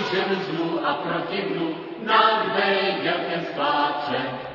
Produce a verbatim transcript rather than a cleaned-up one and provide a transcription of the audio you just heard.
ženu zlú a protivnú, nám dej dělkem spáče.